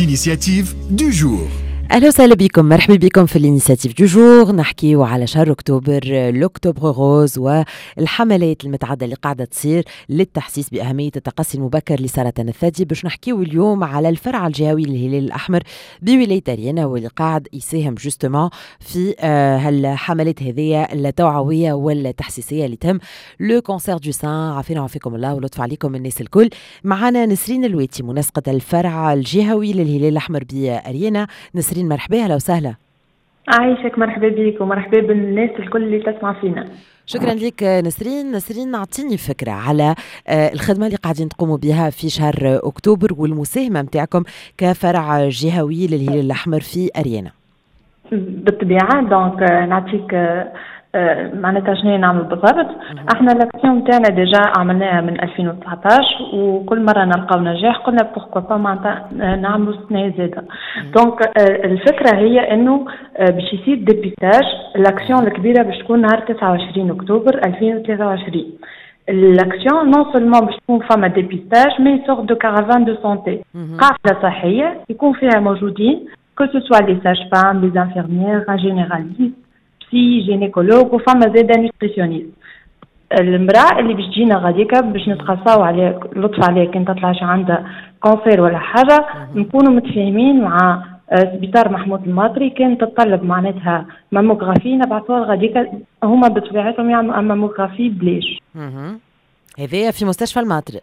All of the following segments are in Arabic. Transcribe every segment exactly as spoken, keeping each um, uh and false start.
l'initiative du jour. أهلا وسهلا بكم، مرحبا بكم في الانيسياتيف دو جور. نحكيو على شهر أكتوبر، الأكتوبر غوز والحملات المتعددة اللي قاعدة تصير للتحسيس بأهمية التقصي المبكر لسرطان الثدي. باش نحكيو اليوم على الفرع الجهوي للهلال الأحمر بولاية أريانا، واللي قاعد يساهم جوستومون في هالحملات هذه التوعوية والتحسيسية اللي تهم لو كونسير دو سان. عافينا وعافيكم الله ولطف عليكم الناس الكل. معنا نسرين الويتي، منسقة الفرع الجهوي للهلال الأحمر بأريانا. نسرين مرحبا، اهلا وسهلا. عايشك، مرحبا بيك ومرحبا بالناس الكل اللي تسمع فينا. شكرا لك نسرين. نسرين، اعطيني فكره على الخدمه اللي قاعدين تقوموا بها في شهر اكتوبر والمساهمه نتاعكم كفرع جهوي للهلال الاحمر في اريانا. بالطبيعه دونك نعطيك معناتها شنو نعمل بالضبط. احنا الاكسيون نتاعنا ديجا عملناها من ألفين وتسعطاش وكل مره نلقاو نجاح، قلنا بوركوا با معناتها نعملوا السنه زاده. دونك الفكره هي انه باش يصير ديبيتاج. الاكسيون الكبيره باش تكون نهار تسعة وعشرين اكتوبر ألفين وثلاثة وعشرين. الاكسيون نون سولمون باش تكون فما ديبيتاج مي سور دو كارافان دو سونتي، قافله صحيه يكون فيها موجودين كو سو سوا لي ساج فام، لي انفيرميير، جينيراليست، سي جينيكولوج وفما زاده نيوتريسيونيست. المراه اللي باش تجينا غاديكا باش نتقصاو عليه لطف عليه كان تطلعش عندها كونسير ولا حاجه، نكونوا متفاهمين مع سبيطار محمود الماطري. كان تتطلب معناتها ماموغرافي نبعثوها غاديكا، هما بطبيعتهم يعملوا ماموغرافي بليش. هذايا في مستشفى الماطري.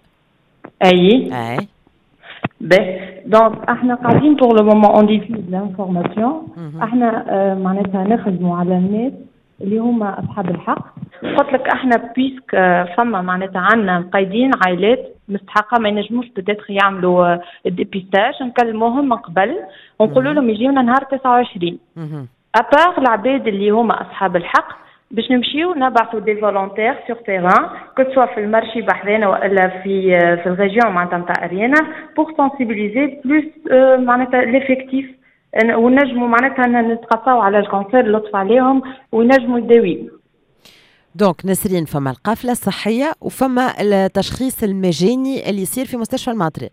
اي اي باهي. دونك احنا قاعدين بور لو مومون اون ديفيز لانفورماسيون. احنا اه معناتها نخدموا على الناس اللي هما اصحاب الحق. قلت لك احنا بيسك اه فما معناتها عندنا مقيدين عائلات مستحقه ما ينجموش بتاتخ يعملوا الديبيستاج، نكلموهم من قبل ونقولوا لهم يجيونا نهار تسعة وعشرين. ابار العباد اللي هما اصحاب الحق باش نمشيو نبعثوا دي فولونتير سور تيران كو سوا في المارشي بحذانا والا في في الريجيون معناتها نتاع اريانا بور سنسيبيليزي بلوس معناتها ليفيكتيف، ونجموا معناتها نتقصاو على الكونسير لطف عليهم ونجموا يداويو. دونك نسرين، فما القافله الصحيه وفما التشخيص المجاني اللي يصير في مستشفى الماطري.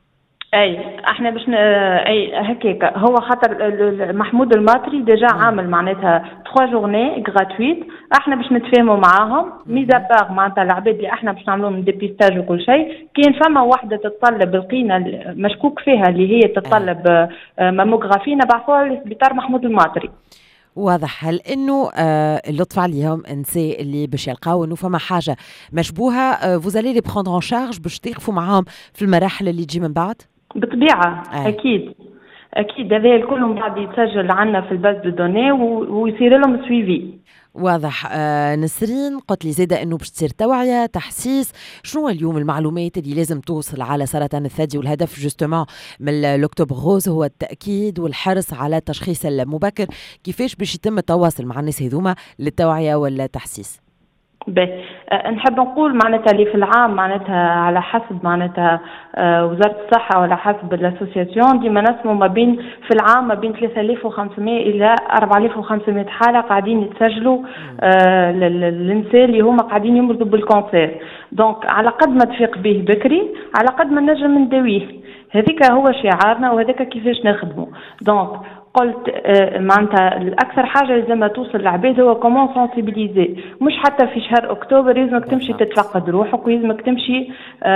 اي احنا باش ن... اي هكاك هو خاطر محمود الماطري ديجا عامل معناتها ثلاثة جورني غراتويت. احنا باش نتفاهموا معاهم ميزا باغ معناتها العباد اللي احنا باش نعملوا من ديبيستاج وكل شيء. كاين فما وحده تتطلب القينه مشكوك فيها اللي هي تتطلب ماموغرافي نبعثوها لسبيطار محمود الماطري. واضح. هل انه آه اللطف عليهم انسي اللي باش يلقاو انه فما حاجه مشبوهه آه فوزالي لي بروندر ان شارج باش تقفوا معاهم في المراحل اللي تجي من بعد؟ بالطبيعه آه. اكيد اكيد هذا الكل من بعد يتسجل عندنا في الباز دو دوني ويصير لهم سويفي. واضح. آه نسرين، قلت لي زاده انه باش تصير توعيه تحسيس. شنو اليوم المعلومات اللي لازم توصل على سرطان الثدي؟ والهدف جوستومون من الاكتوبر غوز هو التاكيد والحرص على التشخيص المبكر. كيفاش باش يتم التواصل مع الناس هذوما للتوعيه والتحسيس؟ باهي أه نحب نقول معناتها اللي في العام معناتها على حسب معناتها أه وزارة الصحة وعلى حسب الاسوسياسيون ديما نسمو ما بين في العام ما بين ثلاثة آلاف وخمسمائة إلى أربعة آلاف وخمسمائة حالة قاعدين يتسجلوا أه للنساء اللي هما قاعدين يمرضوا بالكونسير. دونك على قد ما تفيق به بكري على قد ما نجم نداويه. هذيك هو شعارنا وهذاك كيفاش نخدمه. دونك قلت آه معناتها الاكثر حاجه لازم توصل للعباد هو كومون سنسيبيليزي. مش حتى في شهر اكتوبر لازمك تمشي تتفقد روحك ويلزمك تمشي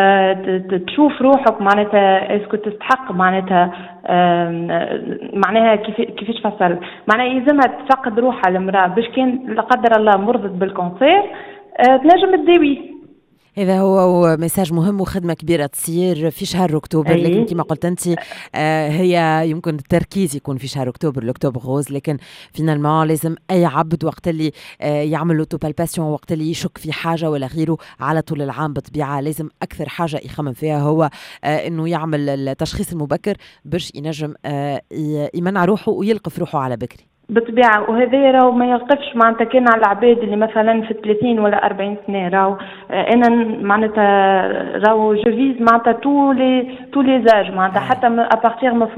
آه تشوف روحك معناتها اسكو تستحق معناتها آه معناها كيف كيفاش فصل معناها يلزمها تفقد روحها المراه باش كان لا قدر الله مرضت بالكونسير آه تنجم تداوي. هذا هو مساج مهم وخدمة كبيرة تصير في شهر أكتوبر. أيه. لكن كما قلت أنت آه هي يمكن التركيز يكون في شهر أكتوبر الأكتوبر غوز، لكن فينالمون لازم أي عبد وقت اللي آه يعمل أوتوبالباسيون وقت اللي يشك في حاجة ولا غيره على طول العام بطبيعة لازم أكثر حاجة يخمم فيها هو آه إنه يعمل التشخيص المبكر باش ينجم آه يمنع روحه ويلقف روحه على بكري. بالطبيعة. وهذا راهو ما يلقفش معناتها كان على العباد اللي مثلا في ثلاثين ولا أربعين سنة. راهو انا معناتها راهو جوفيز معناتها تو لي تو لي زاج معناتها حتى ابارتيغ من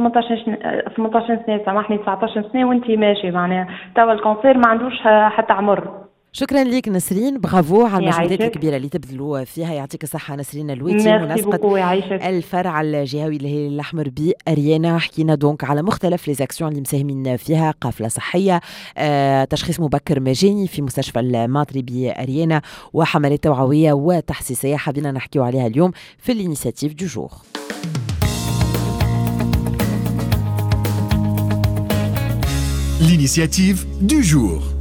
ثمانطاش سنة سامحني تسعطاش سنة وانت ماشي معناها توا الكونسير ما عندوش حتى عمر. شكرا لك نسرين، برافو على المجهودات الكبيره اللي تبذلوا فيها. يعطيك الصحه نسرين الويتي، منسقه الفرع الجهوي للهلال الاحمر باريانا. حكينا دونك على مختلف لي زاكسيون اللي مساهمين فيها، قافله صحيه، آه، تشخيص مبكر مجاني في مستشفى الماطري باريانا، وحملات توعويه وتحسيسيه حابين نحكيو عليها اليوم في الانيسياتيف دو جور. L'initiative du jour.